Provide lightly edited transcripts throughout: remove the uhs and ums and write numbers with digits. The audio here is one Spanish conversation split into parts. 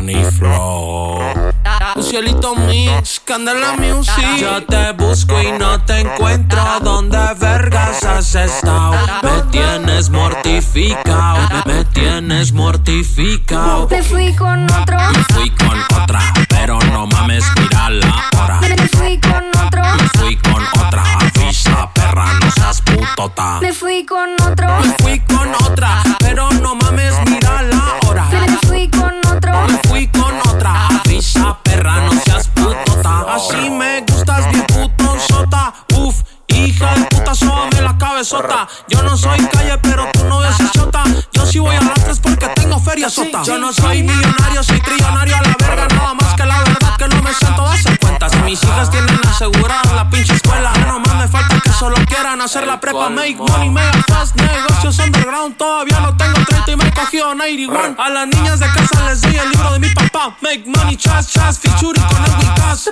Bunny Flow. Cielito Mix, Candela Music. Yo te busco y no te encuentro. ¿Dónde vergas has estado? Me tienes mortificado. Me tienes mortificado. Me fui con otro. Me fui con otra, pero no mames, mira la hora. Me fui con otro. Me fui con otra, avisa, perra, no seas putota. Me fui con otro. Me fui con otra, pero no mames, mira la hora. Me fui con otro. Me fui con otra, avisa, perra, no seas putota. Así me gustas bien putonsota. Uf, hija de puta, sóbame la cabezota. Yo no soy calle, pero tu novia es chota. Yo sí voy a las 3 porque tengo feria sota. Yo no soy millonario, soy trillonario a la verga. Nada más que la verdad que no me siento de hacer cuentas. Mis hijas tienen asegurada la pinche escuela. No más me falta que solo quieran hacer la prepa. Make money, mega fast, negocios underground. Todavía no tengo 30 y me he cogido 91. A las niñas de casa les doy el libro de mi papá. Make money, chas, chas, featuring con el Wicas.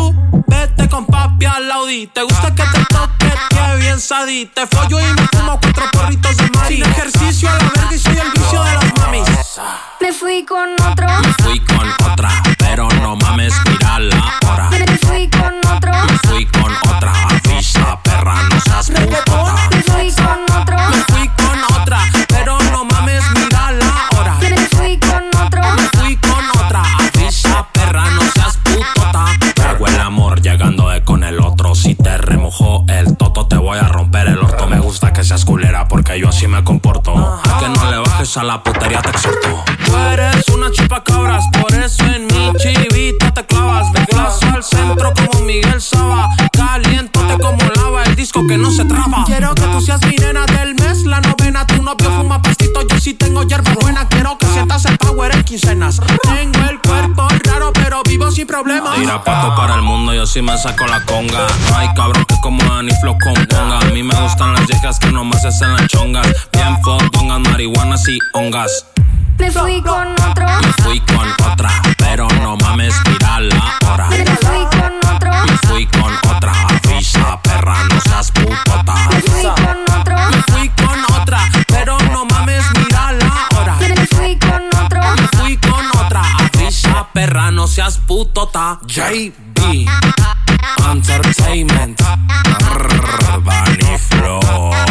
Vete con papi al Audi. ¿Te gusta que te toque? Que bien sadi. Te follo y me fumo 4 porritos de mari. Sin ejercicio a la verga y soy el vicio de las mamis. Me fui con otro. Me fui con otra, pero no mames, mira la hora. Me fui con otro. Me fui con otra, avisa, perra, no seas putota. Me fui con otro. Me fui con otra, pero no mames, mira la hora. Me fui con otro. Me fui con otra, avisa, perra, no seas putota. Trago el amor llegando de con el otro. Si te remojo el toto te voy a romper el orto. Me gusta que seas culera porque yo así me comporto. A que no le bajes a la putería te exhorto. Tú eres una chupacabras, por eso en mi chivita te clavas. Veclazo al centro como Miguel Saba. Caliéntate como lava, el disco que no se traba. Quiero que tú seas mi nena del mes, la novena. Tu novio fuma pastito, yo sí tengo hierba buena. Quiero que sientas el power en quincenas. Tengo el cuerpo raro, pero vivo sin problemas. Tira pa' tocar el mundo, yo sí me saco la conga. No hay cabrón que como Danny Flow componga. A mí me gustan las viejas que nomás hacen las chongas. Bien fodongas, marihuanas y hongas. Me fui con otro. Me fui con otra, pero no mames, mira la hora. Me fui con otro. Me fui con otra, avisa, perra, no seas putota. Me fui con otro. Me fui con otra, pero no mames, mira la hora. Me fui con otro. Me fui con otra, avisa, perra, no seas putota. JB Entertainment, Bunny Flow.